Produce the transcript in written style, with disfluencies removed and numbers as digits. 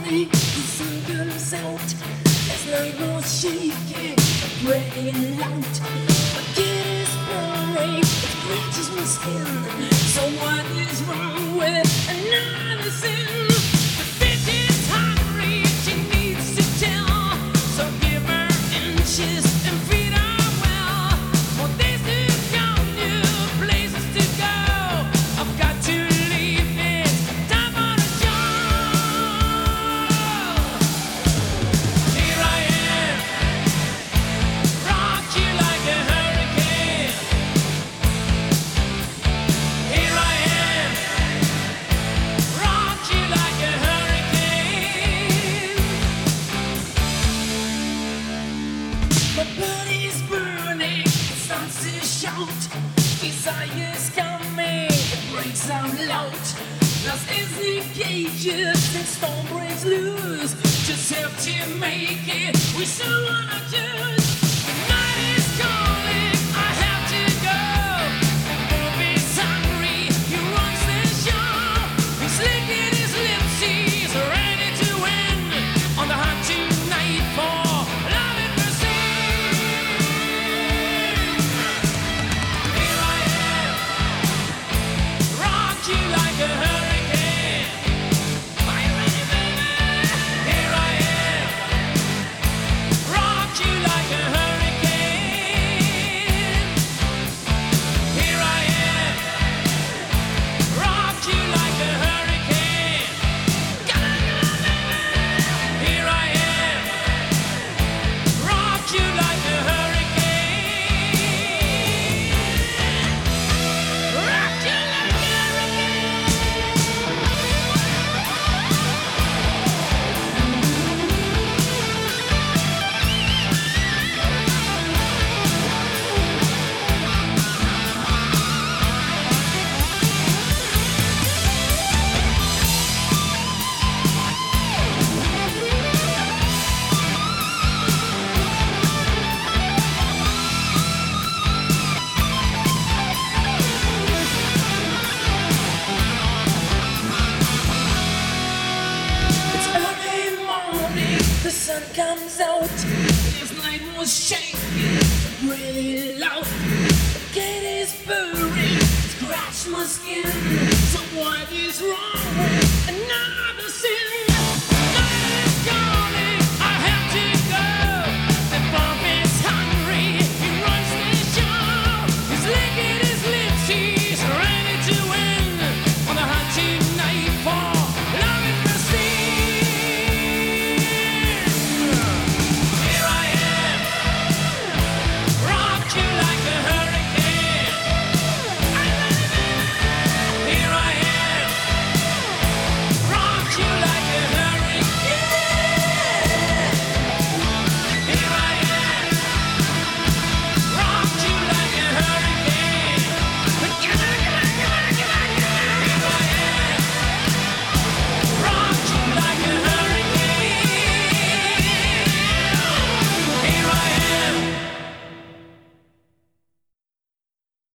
morning, the sun comes out. There's no more shaking, breaking loud. My kid is burning, it scratches my skin. So what is wrong with another sin? The bitch is hungry, she needs to tell. So give her inches and feed her well. More days to come, new places to go. I've got to leave it, time for the show. Here I am, rock you like a hurricane. Here I am, rock you like a hurricane. My body's burning, it starts to shout. Desire's coming, it breaks out loud. Lost is the cages, and storm breaks loose. Just have to make it, we still wanna choose. The night is calling, I have to go. Bobby's hungry, he runs the show. He's licking his lips, he's ready to win. On the hunt tonight for love and mercy. Here I am, rock you like a hurricane. Are you ready, baby? Here I am, rock you like a hurricane. Here I am, rock you like a hurricane. Here I am, rock you like a hurricane. Rock you like a It's early morning, the sun comes out. This night was shaking, really loud. The cat is purring, scratch my skin. So what is wrong with another